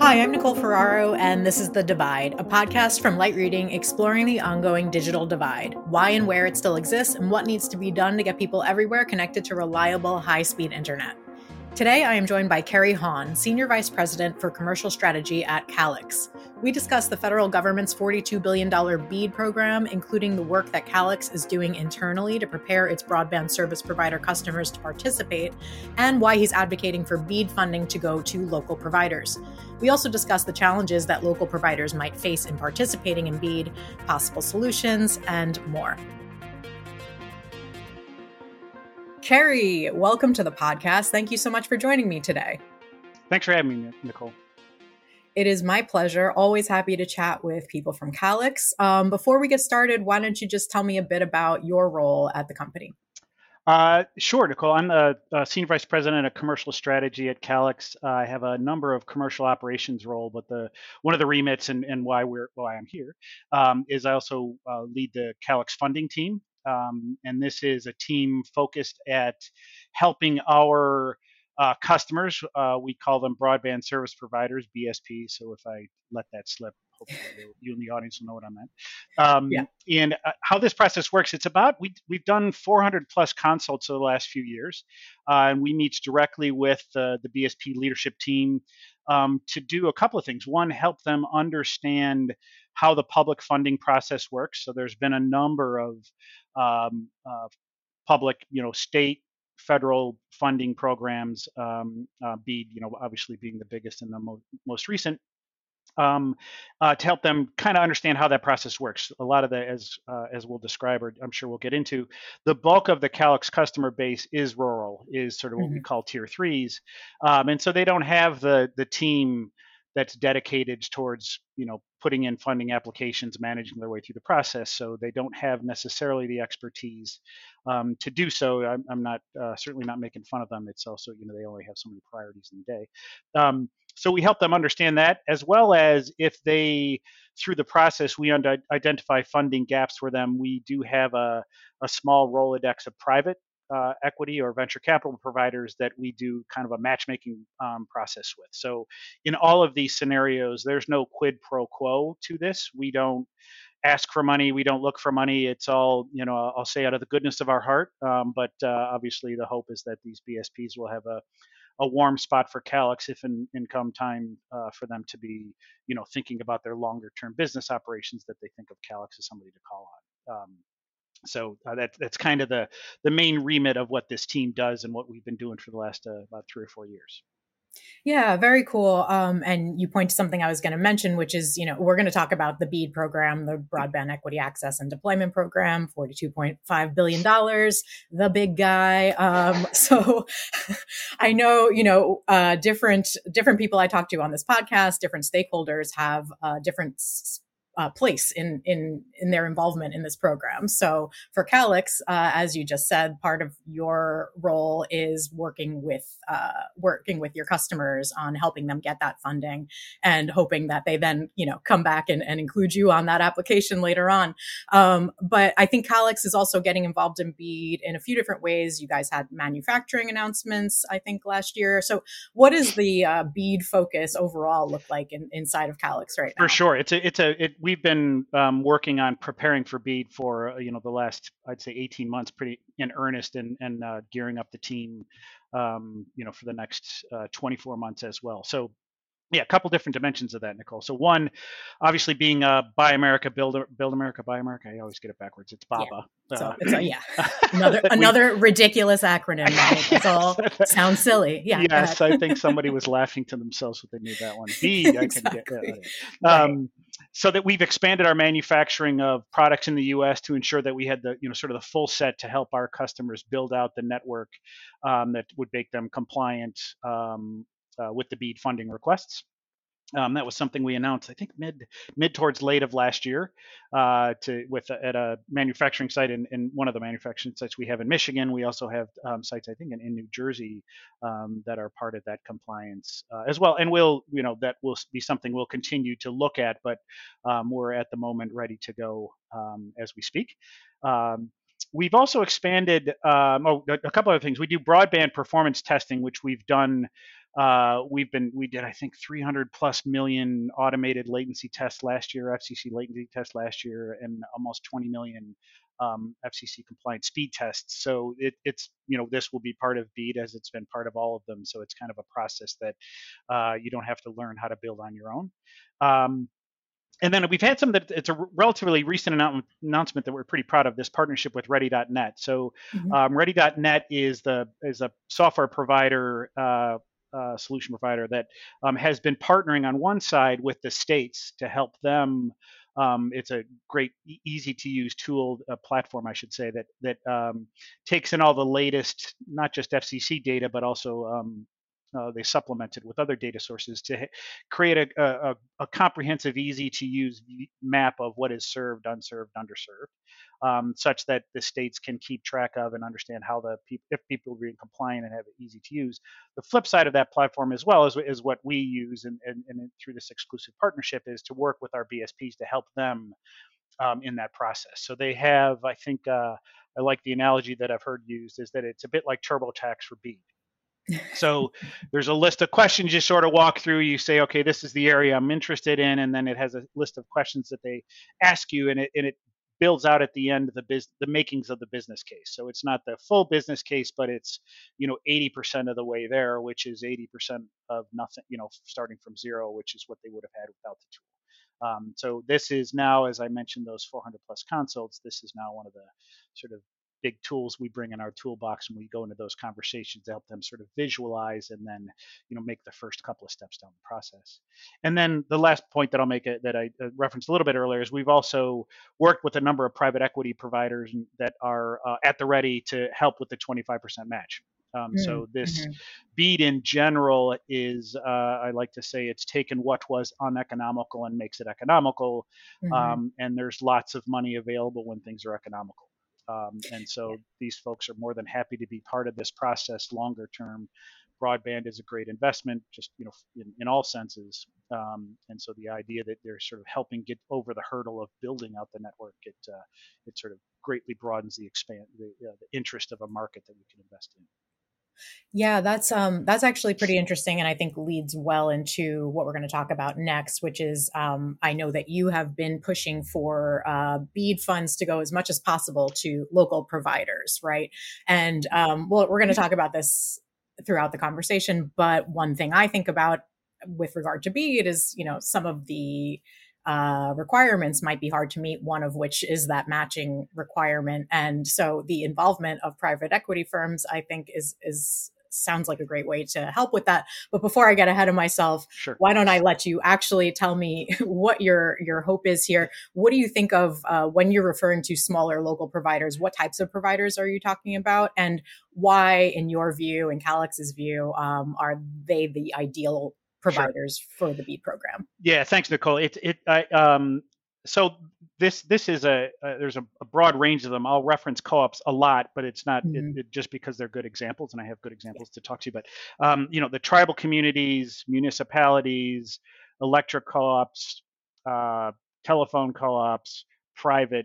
Hi, I'm Nicole Ferraro, and this is The Divide, a podcast from Light Reading exploring the ongoing digital divide, why and where it still exists, and what needs to be done to get people everywhere connected to reliable, high-speed internet. Today, I am joined by Kerry Hahn, Senior Vice President for Commercial Strategy at Calix. We discuss the federal government's $42 billion BEAD program, including the work that Calix is doing internally to prepare its broadband service provider customers to participate, and why he's advocating for BEAD funding to go to local providers. We also discuss the challenges that local providers might face in participating in BEAD, possible solutions, and more. Kerry, welcome to the podcast. Thank you so much for joining me today. Thanks for having me, Nicole. It is my pleasure. Always happy to chat with people from Calix. Before we get started, why don't you just tell me a bit about your role at the company? Sure, Nicole. I'm the Senior Vice President of Commercial Strategy at Calix. I have a number of commercial operations role, but one of the remits and why I'm here is I also lead the Calix funding team. And this is a team focused at helping our customers. We call them broadband service providers, BSP. So if I let that slip, hopefully you in the audience will know what I meant. And how this process works, it's about, we've done 400 plus consults over the last few years. And we meet directly with the BSP leadership team to do a couple of things. One, help them understand how the public funding process works. So there's been a number of public, state, federal funding programs, BEAD, obviously being the biggest and the most recent, to help them kind of understand how that process works. A lot of that, as we'll describe, or I'm sure we'll get into, the bulk of the Calix customer base is rural, is sort of what we call tier threes, and so they don't have the team that's dedicated towards putting in funding applications, managing their way through the process. So they don't have necessarily the expertise to do so. I'm not certainly not making fun of them. It's also they only have so many priorities in the day. So we help them understand that, as well as if they, through the process, we identify funding gaps for them. We do have a small Rolodex of private equity or venture capital providers that we do kind of a matchmaking process with. So in all of these scenarios, there's no quid pro quo to this. We don't ask for money. We don't look for money. It's all, I'll say out of the goodness of our heart. But obviously the hope is that these BSPs will have a warm spot for Calix if in come time for them to be, thinking about their longer term business operations, that they think of Calix as somebody to call on. So that's kind of the main remit of what this team does and what we've been doing for the last about 3 or 4 years. Yeah, very cool. And you point to something I was going to mention, which is, we're going to talk about the BEAD program, the Broadband Equity Access and Deployment Program, $42.5 billion, the big guy. So I know, different people I talk to on this podcast, different stakeholders have different place in their involvement in this program. So for Calix, as you just said, part of your role is working with your customers on helping them get that funding and hoping that they then come back and include you on that application later on. But I think Calix is also getting involved in BEAD in a few different ways. You guys had manufacturing announcements, I think, last year. So what does the BEAD focus overall look like inside of Calix right now? For sure, we've been working on preparing for BEAD for the last, I'd say, 18 months, pretty in earnest, and gearing up the team for the next 24 months as well. So yeah, a couple different dimensions of that, Nicole. So one, obviously, being Buy America, Build America, Buy America. I always get it backwards. It's BABA. Another ridiculous acronym. It all sounds silly. Yeah. Yes, I think somebody was laughing to themselves when they made that one. BEAD, exactly. I can get. Right. So that we've expanded our manufacturing of products in the U.S. to ensure that we had the sort of the full set to help our customers build out the network that would make them compliant with the BEAD funding requests. That was something we announced, I think, mid towards late of last year, at a manufacturing site in one of the manufacturing sites we have in Michigan. We also have sites, I think, in New Jersey that are part of that compliance as well. And that will be something we'll continue to look at, but we're at the moment ready to go as we speak. We've also expanded a couple other things. We do broadband performance testing, which we've done we did, I think, 300 plus million automated latency tests last year, FCC latency tests last year, and almost 20 million FCC compliant speed tests. So it's, this will be part of BEAD as it's been part of all of them. So it's kind of a process that you don't have to learn how to build on your own. And then we've had some that it's a relatively recent announcement that we're pretty proud of, this partnership with Ready.net. So Ready.net is a software provider, solution provider that has been partnering on one side with the states to help them. It's a great, easy to use tool, platform, I should say, that takes in all the latest, not just FCC data, but also they supplemented with other data sources to create a comprehensive, easy to use map of what is served, unserved, underserved, such that the states can keep track of and understand how if people are being compliant and have it easy to use. The flip side of that platform as well is what we use and through this exclusive partnership is to work with our BSPs to help them in that process. So they have, I think, I like the analogy that I've heard used is that it's a bit like TurboTax for BEAD. So there's a list of questions you sort of walk through. You say, okay, this is the area I'm interested in, and then it has a list of questions that they ask you, and it builds out at the end the makings of the business case. So it's not the full business case, but it's 80% of the way there, which is 80% of nothing, starting from zero, which is what they would have had without the tool. So this is now, as I mentioned, those 400 plus consults. This is now one of the sort of big tools we bring in our toolbox when we go into those conversations to help them sort of visualize and then make the first couple of steps down the process. And then the last point that I'll make that I referenced a little bit earlier is we've also worked with a number of private equity providers that are at the ready to help with the 25% match. So this BEAD in general is, I like to say, it's taken what was uneconomical and makes it economical. And there's lots of money available when things are economical. And so these folks are more than happy to be part of this process longer term. Broadband is a great investment, just in all senses. And so the idea that they're sort of helping get over the hurdle of building out the network, it sort of greatly broadens the interest of a market that we can invest in. Yeah, that's actually pretty interesting, and I think leads well into what we're going to talk about next, which is I know that you have been pushing for BEAD funds to go as much as possible to local providers, right? And well, we're going to talk about this throughout the conversation, but one thing I think about with regard to BEAD is, some of the requirements might be hard to meet, one of which is that matching requirement. And so the involvement of private equity firms, I think, is sounds like a great way to help with that. But before I get ahead of myself, sure, why don't I let you actually tell me what your hope is here? What do you think of when you're referring to smaller local providers? What types of providers are you talking about? And why, in your view and Calix's view, are they the ideal providers for the BEAD program? Yeah, thanks, Nicole. So this is there's a broad range of them. I'll reference co-ops a lot, but it's not just because they're good examples, and I have good examples to talk to you. But the tribal communities, municipalities, electric co-ops, telephone co-ops, private,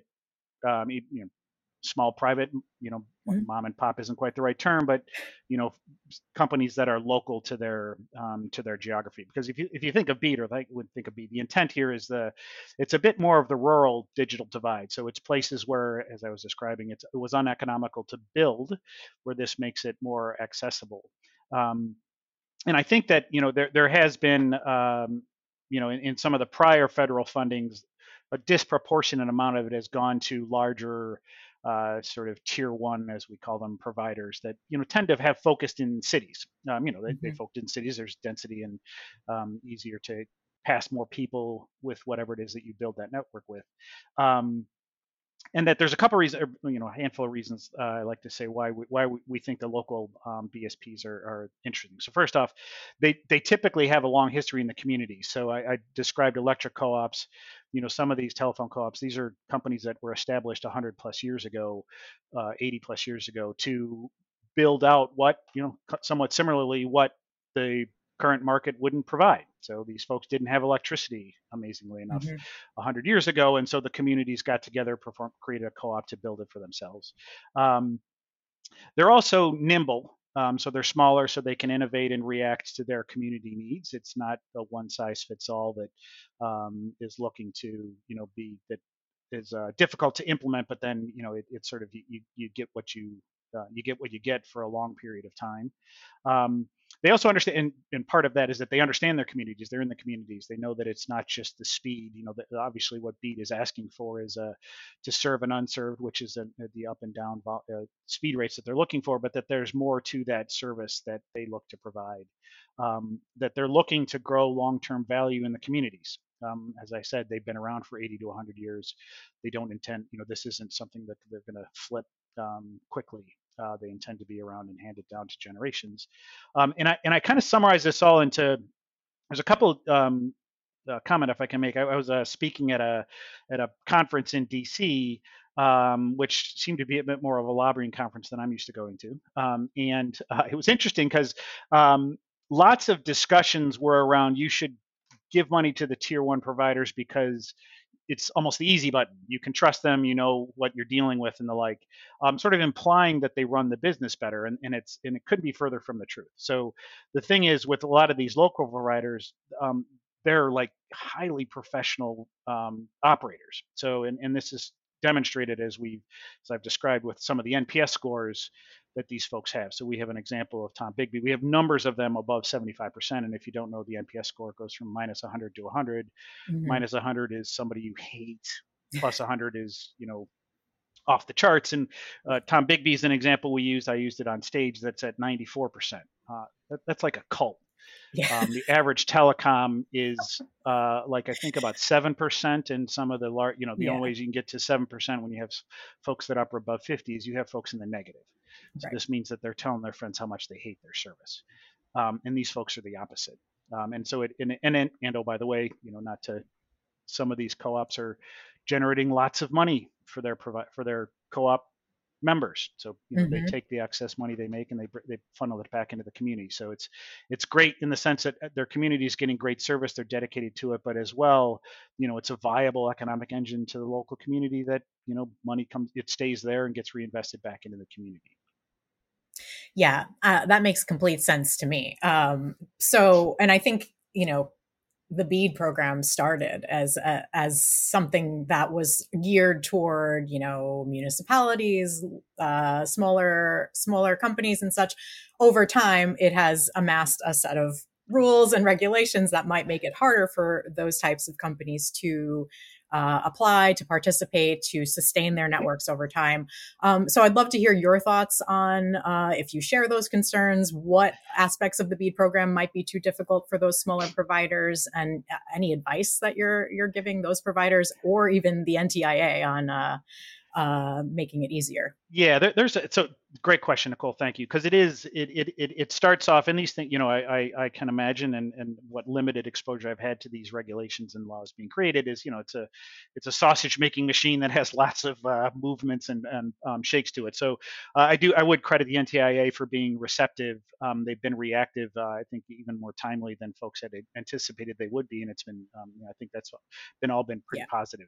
small private, mom and pop isn't quite the right term, but companies that are local to their geography. Because if you think of BEAD, or like would think of BEAD, the intent here is it's a bit more of the rural digital divide. So it's places where, as I was describing, it was uneconomical to build, where this makes it more accessible. And I think that there has been in some of the prior federal fundings, a disproportionate amount of it has gone to larger sort of tier one, as we call them, providers that tend to have focused in cities. They focused in cities. There's density and easier to pass more people with whatever it is that you build that network with. And that there's a couple of reasons, a handful of reasons I like to say why we think the local BSPs are interesting. So first off, they typically have a long history in the community. So I described electric co-ops. Some of these telephone co-ops, these are companies that were established 100 plus years ago, 80 plus years ago, to build out what somewhat similarly what the current market wouldn't provide. So these folks didn't have electricity, amazingly enough, 100 years ago. And so the communities got together, created a co-op to build it for themselves. They're also nimble. So they're smaller, so they can innovate and react to their community needs. It's not a one size fits all that is looking to, be that is difficult to implement, but then it's sort of you get what you get what you get for a long period of time. Um, they also understand, and part of that is that they understand their communities. They're in the communities. They know that it's not just the speed. That obviously what BEAD is asking for is to serve and unserved, which is the up and down speed rates that they're looking for, but that there's more to that service that they look to provide. That they're looking to grow long-term value in the communities. As I said, they've been around for 80 to 100 years. They don't intend, this isn't something that they're going to flip quickly. They intend to be around and hand it down to generations. And I kind of summarize this all into, there's a couple comment if I can make. I was speaking at a conference in DC, which seemed to be a bit more of a lobbying conference than I'm used to going to. And it was interesting because lots of discussions were around you should give money to the tier one providers because it's almost the easy button. You can trust them, you know what you're dealing with and the like, sort of implying that they run the business better. And it couldn't be further from the truth. So the thing is with a lot of these local providers, they're like highly professional operators. So, and this is demonstrated as I've described with some of the NPS scores that these folks have. So we have an example of Tombigbee. We have numbers of them above 75%. And if you don't know, the NPS score goes from minus 100 to 100. Mm-hmm. Minus 100 is somebody you hate. Plus 100 is, off the charts. And Tombigbee is an example we used. I used it on stage. That's at 94%. That's like a cult. Yeah. The average telecom is like I think about 7%, and some of the large, the only ways you can get to 7% when you have folks that are above 50 is you have folks in the negative. So this means that they're telling their friends how much they hate their service, and these folks are the opposite. And so and oh by the way, not to, some of these co-ops are generating lots of money for their co-op members. So they take the excess money they make and they funnel it back into the community. So it's great in the sense that their community is getting great service, they're dedicated to it, but as well, it's a viable economic engine to the local community that money comes, it stays there and gets reinvested back into the community. Yeah, that makes complete sense to me. So, and I think the BEAD program started as something that was geared toward municipalities, smaller companies and such. Over time, it has amassed a set of rules and regulations that might make it harder for those types of companies to apply, to participate, to sustain their networks over time. So I'd love to hear your thoughts on if you share those concerns, what aspects of the BEAD program might be too difficult for those smaller providers, and any advice that you're giving those providers or even the NTIA on making it easier. Yeah, it's a great question, Nicole. Thank you, because it starts off in these things. I can imagine, and what limited exposure I've had to these regulations and laws being created is, it's a sausage making machine that has lots of movements and shakes to it. So I would credit the NTIA for being receptive. They've been reactive. I think even more timely than folks had anticipated they would be, and it's been I think that's been pretty positive.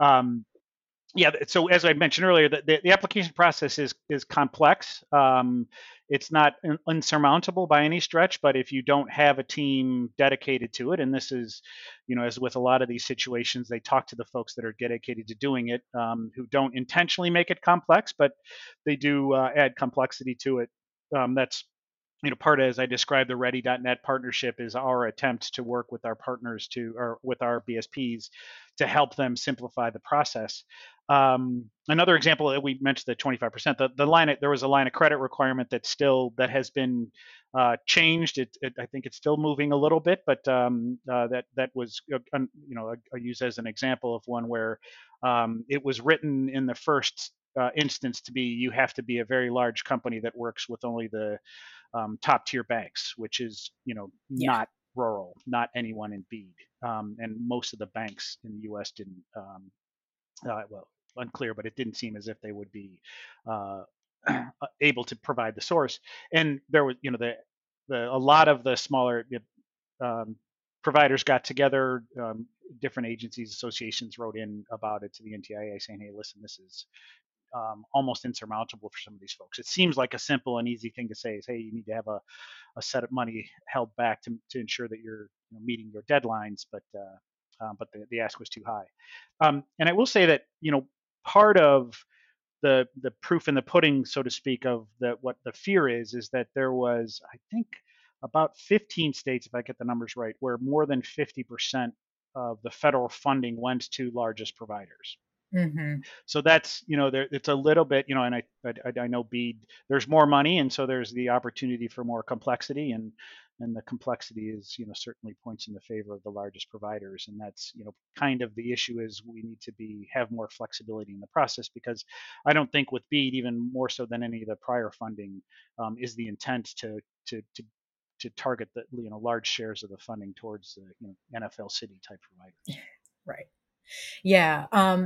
Yeah, so as I mentioned earlier, the application process is complex. It's not unsurmountable by any stretch, but if you don't have a team dedicated to it, and this is, as with a lot of these situations, they talk to the folks that are dedicated to doing it, who don't intentionally make it complex, but they do add complexity to it. That's part of, as I described, the Ready.net partnership is our attempt to work with our partners or with our BSPs to help them simplify the process. Another example that we mentioned, the 25%, there was a line of credit requirement that has been changed. I think it's still moving a little bit, but that was, I use as an example of one where it was written in the first instance to be, you have to be a very large company that works with only the top tier banks, which is not rural, not anyone in BEAD, and most of the banks in the U.S. didn't. Well, unclear, but it didn't seem as if they would be able to provide the source. And there was, a lot of the smaller providers got together. Different agencies, associations wrote in about it to the NTIA saying, "Hey, listen, this is almost insurmountable for some of these folks. It seems like a simple and easy thing to say is, hey, you need to have a set of money held back to ensure that you're meeting your deadlines, but the ask was too high. And I will say that part of the proof in the pudding, so to speak, of what the fear is that there was, I think, about 15 states, if I get the numbers right, where more than 50% of the federal funding went to largest providers. Mm-hmm. So that's, it's a little bit, and I know BEAD, there's more money, and so there's the opportunity for more complexity, and the complexity is, certainly points in the favor of the largest providers, and that's, kind of the issue is we need to have more flexibility in the process, because I don't think with BEAD, even more so than any of the prior funding, is the intent to target the large shares of the funding towards the NFL city type providers. Right. Yeah.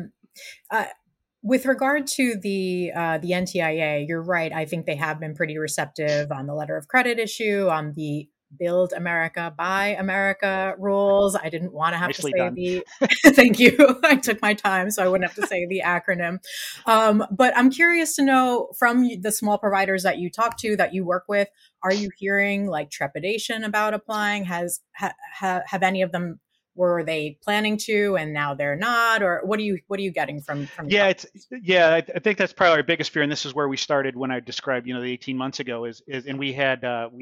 With regard to the NTIA, you're right. I think they have been pretty receptive on the letter of credit issue, on the Build America, Buy America rules. I didn't want to have Nicely to say done. the. Thank you. I took my time so I wouldn't have to say the acronym. But I'm curious to know from the small providers that you talk to, that you work with, are you hearing like trepidation about applying? Have any of them, were they planning to and now they're not, or what are you getting from yeah I think that's probably our biggest fear, and this is where we started when I described the 18 months ago is and we have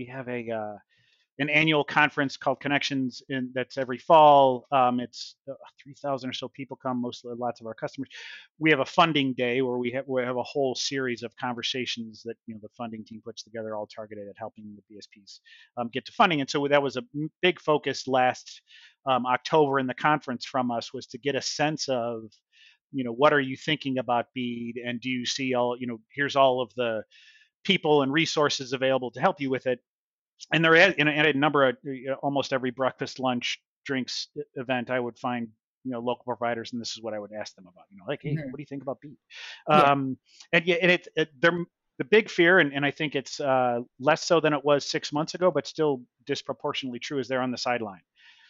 an annual conference called Connections, that's every fall. It's 3,000 or so people come, mostly lots of our customers. We have a funding day where we have a whole series of conversations that the funding team puts together, all targeted at helping the BSPs get to funding. And so that was a big focus last October in the conference from us, was to get a sense of what are you thinking about BEAD, and do you see here's all of the people and resources available to help you with it. And there is, at a number of almost every breakfast, lunch, drinks event, I would find local providers, and this is what I would ask them about. Like, hey, what do you think about BEAD? Yeah. And they're the big fear, and I think it's less so than it was 6 months ago, but still disproportionately true, is they're on the sideline.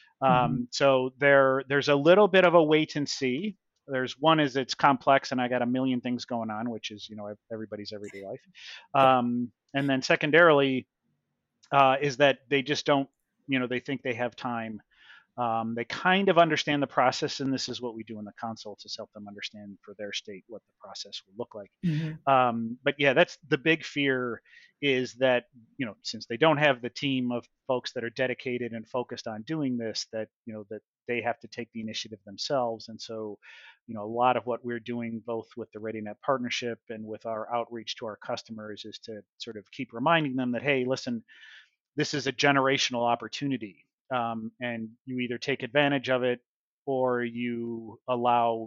So there's a little bit of a wait and see. There's one is it's complex, and I got a million things going on, which is everybody's everyday life. And then secondarily, is that they just don't, they think they have time. They kind of understand the process, and this is what we do in the console to help them understand for their state what the process will look like. But yeah, that's the big fear, is that since they don't have the team of folks that are dedicated and focused on doing this, that that they have to take the initiative themselves. And so a lot of what we're doing, both with the ReadyNet partnership and with our outreach to our customers, is to sort of keep reminding them that, hey, listen, this is a generational opportunity, and you either take advantage of it, or you allow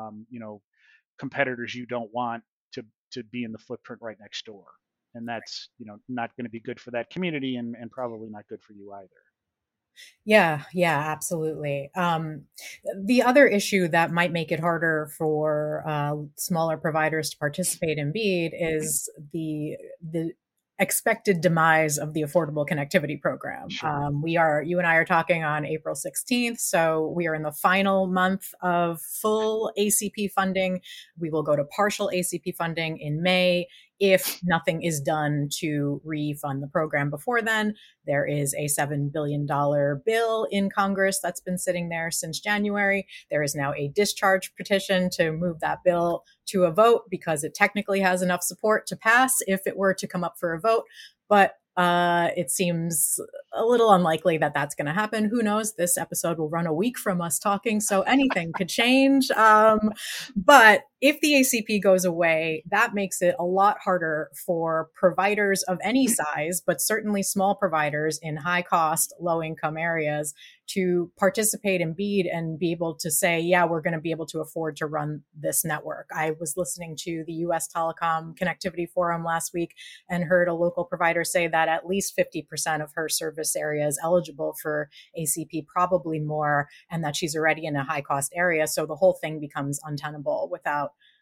competitors you don't want to be in the footprint right next door, and that's not going to be good for that community, and probably not good for you either. Yeah, absolutely. The other issue that might make it harder for smaller providers to participate in BEAD is the expected demise of the Affordable Connectivity Program. Sure. You and I are talking on April 16th, so we are in the final month of full ACP funding. We will go to partial ACP funding in May if nothing is done to refund the program before then. There is a $7 billion bill in Congress that's been sitting there since January. There is now a discharge petition to move that bill to a vote, because it technically has enough support to pass if it were to come up for a vote. But it seems a little unlikely that that's going to happen. Who knows? This episode will run a week from us talking, so anything could change. But if the ACP goes away, that makes it a lot harder for providers of any size, but certainly small providers in high cost, low income areas, to participate in BEAD and be able to say, yeah, we're going to be able to afford to run this network. I was listening to the US Telecom Connectivity Forum last week and heard a local provider say that at least 50% of her service area is eligible for ACP, probably more, and that she's already in a high cost area. So the whole thing becomes untenable without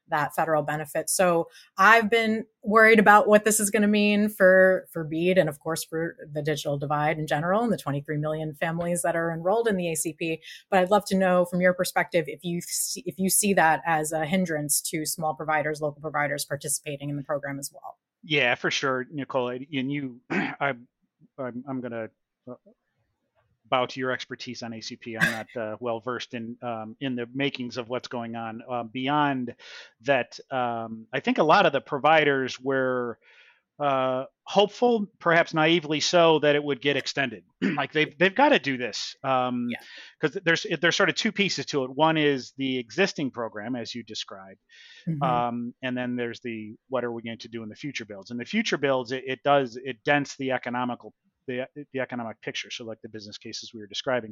that federal benefit. So I've been worried about what this is going to mean for BEAD and of course for the digital divide in general and the 23 million families that are enrolled in the ACP. But I'd love to know from your perspective if you see that as a hindrance to small providers, local providers participating in the program as well. Yeah, for sure, Nicole. And you, I'm going to bow to your expertise on ACP. I'm not well versed in the makings of what's going on. Beyond that, I think a lot of the providers were hopeful, perhaps naively so, that it would get extended. Like they've got to do this because there's sort of two pieces to it. One is the existing program, as you described, and then there's the what are we going to do in the future builds. And the future builds, it dents the economic picture. So like the business cases we were describing,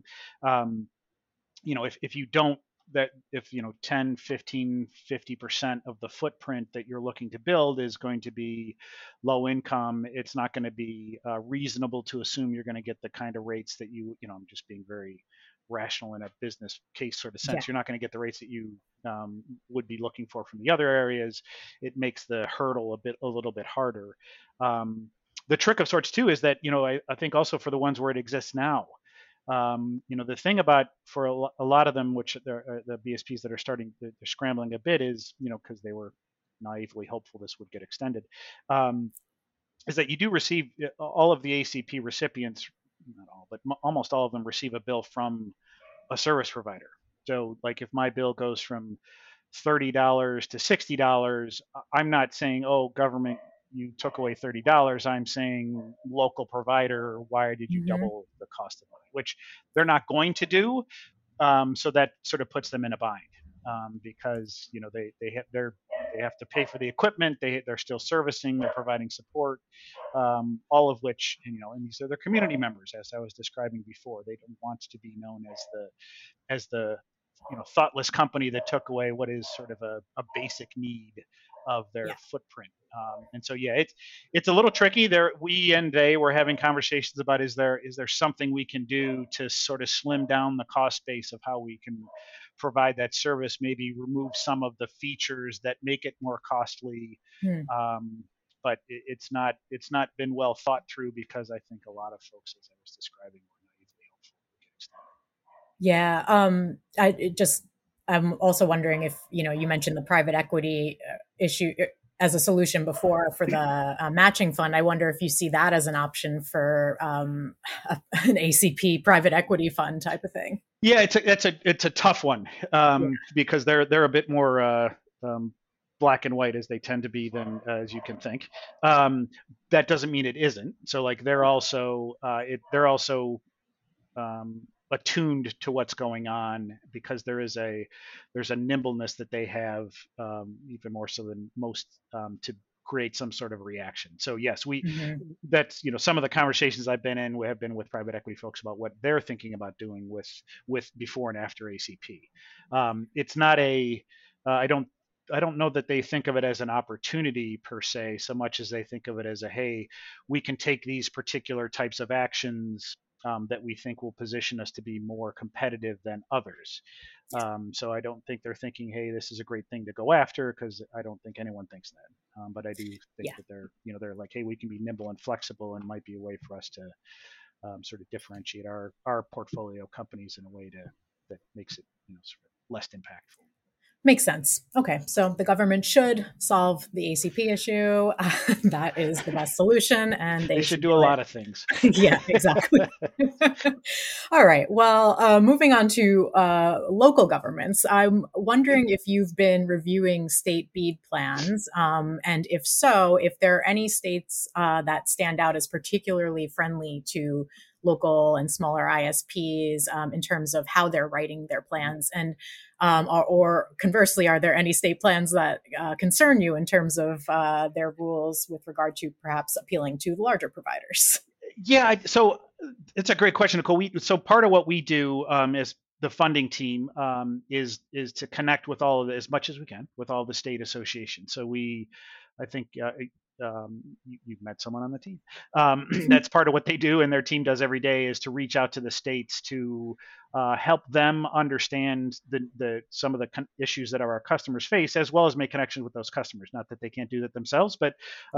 if you don't, that if 10, 15, 50% of the footprint that you're looking to build is going to be low income, it's not going to be reasonable to assume you're going to get the kind of rates that I'm just being very rational in a business case sort of sense. You're not going to get the rates that you would be looking for from the other areas. It makes the hurdle a little bit harder. The trick of sorts too is that I think also for the ones where it exists now, the thing about for a lot of them, which the BSPs that are they're scrambling a bit, is because they were naively hopeful this would get extended, is that you do receive all of the ACP recipients, not all, but almost all of them receive a bill from a service provider. So like if my bill goes from $30 to $60, I'm not saying, oh, government, you took away $30. I'm saying local provider, why did you double the cost of money? Which they're not going to do. So that sort of puts them in a bind because they have to pay for the equipment. They're still servicing. They're providing support, all of which and these are their community members, as I was describing before. They don't want to be known as the thoughtless company that took away what is sort of a basic need of their footprint. And so, it's a little tricky there. We and they were having conversations about, is there something we can do to sort of slim down the cost base of how we can provide that service, maybe remove some of the features that make it more costly. But it's not been well thought through because I think a lot of folks, as I was describing, were naively hopeful to get extended. I'm also wondering if, you mentioned the private equity issue as a solution before for the matching fund. I wonder if you see that as an option for an ACP private equity fund type of thing. Yeah, it's a tough one because they're a bit more black and white as they tend to be than as you can think. That doesn't mean it isn't. So like they're also attuned to what's going on because there's a nimbleness that they have, even more so than most, to create some sort of reaction. So yes, that's some of the conversations I've been in have been with private equity folks about what they're thinking about doing with before and after ACP. It's not I don't know that they think of it as an opportunity per se, so much as they think of it as hey, we can take these particular types of actions that we think will position us to be more competitive than others. So I don't think they're thinking, hey, this is a great thing to go after, because I don't think anyone thinks that. But I do think that they're like, hey, we can be nimble and flexible, and might be a way for us to sort of differentiate our portfolio companies in a way that makes it sort of less impactful. Makes sense. Okay, so the government should solve the ACP issue. That is the best solution, and they should do a lot of things. Yeah, exactly. All right. Well, moving on to local governments, I'm wondering if you've been reviewing state BEAD plans, and if so, if there are any states that stand out as particularly friendly to local and smaller ISPs in terms of how they're writing their plans, and or conversely, are there any state plans that concern you in terms of their rules with regard to perhaps appealing to the larger providers? Yeah, so it's a great question, Nicole. So part of what we do as the funding team is to connect with as much as we can with all the state associations. So I think you've met someone on the team. That's part of what they do, and their team does every day is to reach out to the states to help them understand the some of the issues that our customers face, as well as make connections with those customers. Not that they can't do that themselves, but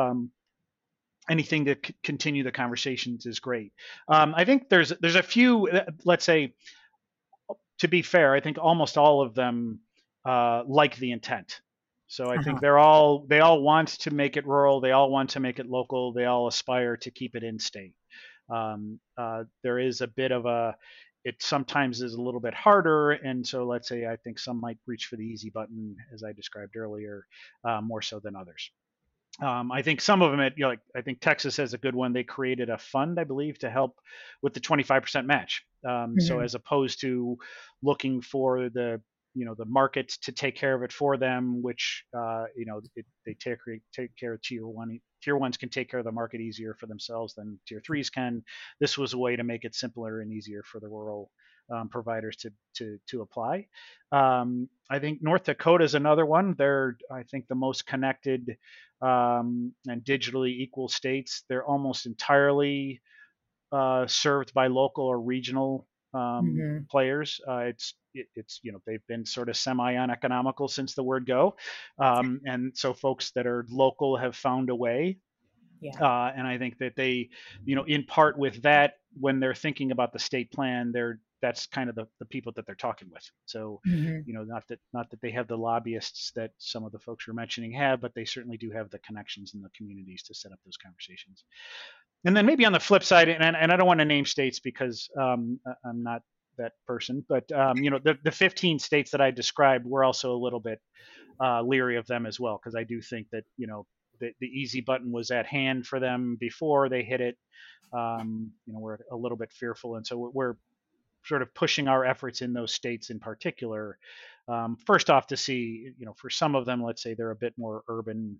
anything to continue the conversations is great. I think there's a few, let's say, to be fair, I think almost all of them like the intent. So I think Uh-huh. they all want to make it rural, they all want to make it local, they all aspire to keep it in state. There is a bit of it sometimes is a little bit harder, and so let's say I think some might reach for the easy button, as I described earlier, more so than others. I think some of them, like I think Texas has a good one. They created a fund, I believe, to help with the 25% match. So Hmm. as opposed to looking for the markets to take care of it for them, which they take care of tier one. Tier ones can take care of the market easier for themselves than tier threes can. This was a way to make it simpler and easier for the rural providers to apply. I think North Dakota is another one. They're, I think, the most connected and digitally equal states. They're almost entirely served by local or regional Hmm. players. It's they've been sort of semi uneconomical since the word go, and so folks that are local have found a way. Yeah. And I think that they, in part with that, when they're thinking about the state plan, that's kind of the people that they're talking with. So, Hmm. not that they have the lobbyists that some of the folks you're mentioning have, but they certainly do have the connections in the communities to set up those conversations. And then maybe on the flip side, and I don't want to name states because I'm not that person, but the 15 states that I described were also a little bit leery of them as well, because I do think that the easy button was at hand for them before they hit it. We're a little bit fearful, and so we're sort of pushing our efforts in those states in particular. First off, to see, for some of them, let's say they're a bit more urban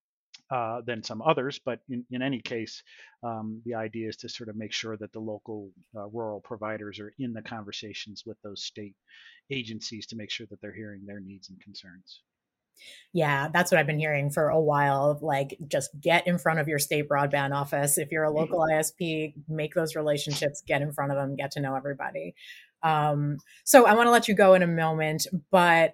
than some others, but in any case, the idea is to sort of make sure that the local rural providers are in the conversations with those state agencies to make sure that they're hearing their needs and concerns. Yeah, that's what I've been hearing for a while. Like, just get in front of your state broadband office. If you're a local ISP, make those relationships, get in front of them, get to know everybody. So I want to let you go in a moment, but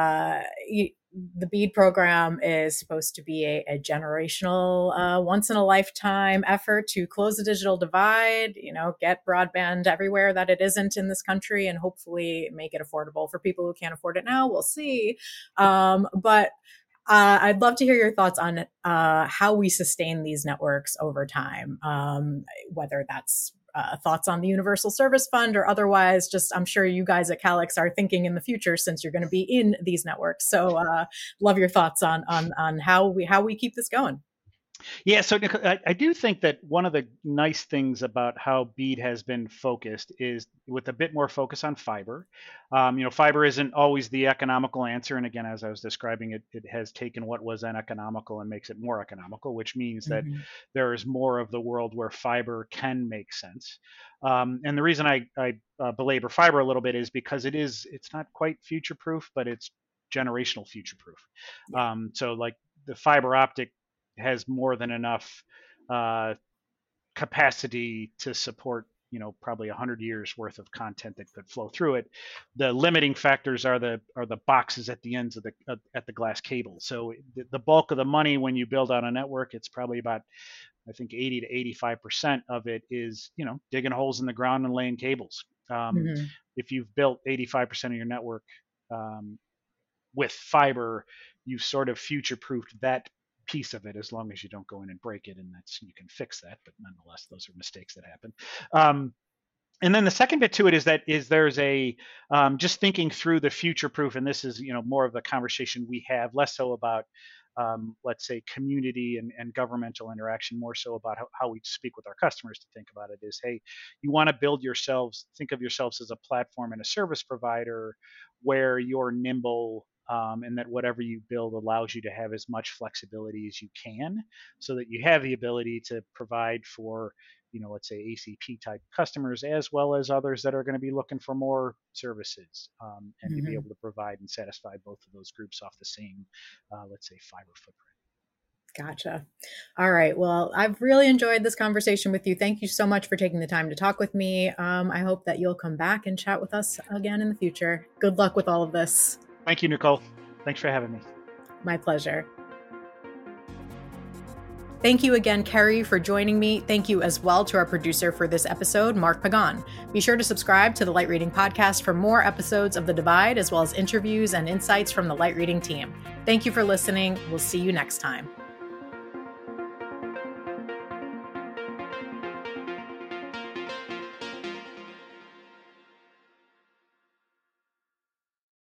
the BEAD program is supposed to be a generational, once in a lifetime effort to close the digital divide, get broadband everywhere that it isn't in this country, and hopefully make it affordable for people who can't afford it now. We'll see. But I'd love to hear your thoughts on how we sustain these networks over time, whether that's thoughts on the Universal Service Fund or otherwise. Just, I'm sure you guys at Calix are thinking in the future since you're going to be in these networks. So, love your thoughts on how we keep this going. Yeah, so I do think that one of the nice things about how BEAD has been focused is with a bit more focus on fiber. Fiber isn't always the economical answer, and again, as I was describing it, it has taken what was uneconomical and makes it more economical, which means that Mm-hmm. there is more of the world where fiber can make sense. And the reason I belabor fiber a little bit is because it's not quite future proof, but it's generational future proof. Yeah. So like the fiber optic has more than enough uh, capacity to support probably 100 years worth of content that could flow through it. The limiting factors are the boxes at the ends of the at the glass cable. So the bulk of the money when you build out a network, it's probably about, I think, 80 to 85% of it is digging holes in the ground and laying cables. Mm-hmm. If you've built 85% of your network um, with fiber, you've sort of future proofed that piece of it, as long as you don't go in and break it, and you can fix that, but nonetheless those are mistakes that happen. And then the second bit to it is there's a just thinking through the future proof, and this is more of the conversation we have, less so about let's say community and governmental interaction, more so about how we speak with our customers to think about it is, hey, you want to think of yourselves as a platform and a service provider where you're nimble, and that whatever you build allows you to have as much flexibility as you can, so that you have the ability to provide for let's say ACP type customers, as well as others that are going to be looking for more services, and to be Mm-hmm. able to provide and satisfy both of those groups off the same, let's say, fiber footprint. Gotcha. All right. Well, I've really enjoyed this conversation with you. Thank you so much for taking the time to talk with me. I hope that you'll come back and chat with us again in the future. Good luck with all of this. Thank you, Nicole. Thanks for having me. My pleasure. Thank you again, Kerry, for joining me. Thank you as well to our producer for this episode, Mark Pagan. Be sure to subscribe to the Light Reading Podcast for more episodes of The Divide, as well as interviews and insights from the Light Reading team. Thank you for listening. We'll see you next time.